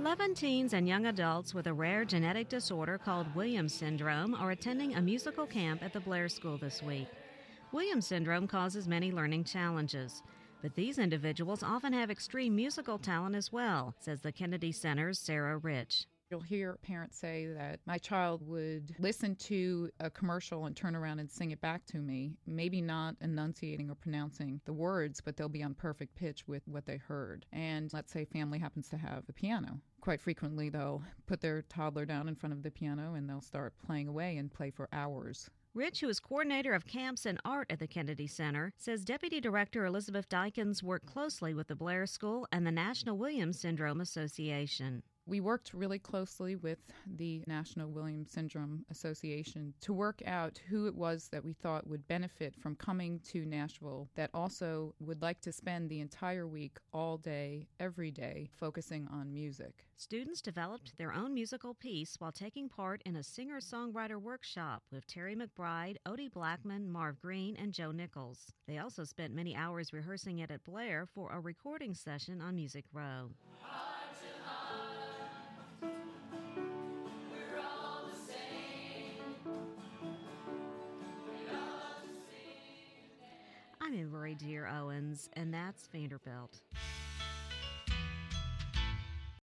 11 teens and young adults with a rare genetic disorder called Williams syndrome are attending a musical camp at the Blair School this week. Williams syndrome causes many learning challenges, but these individuals often have extreme musical talent as well, says the Kennedy Center's Sarah Rich. You'll hear parents say that my child would listen to a commercial and turn around and sing it back to me, maybe not enunciating or pronouncing the words, but they'll be on perfect pitch with what they heard. And let's say family happens to have a piano. Quite frequently, they'll put their toddler down in front of the piano and they'll start playing away and play for hours. Rich, who is coordinator of camps and art at the Kennedy Center, says Deputy Director Elizabeth Dykins worked closely with the Blair School and the National Williams Syndrome Association. We worked really closely with the National Williams Syndrome Association to work out who it was that we thought would benefit from coming to Nashville, that also would like to spend the entire week, all day, every day, focusing on music. Students developed their own musical piece while taking part in a singer-songwriter workshop with Terry McBride, Odie Blackman, Marv Green, and Joe Nichols. They also spent many hours rehearsing it at Blair for a recording session on Music Row. I'm Marie Dear Owens, and that's Vanderbilt.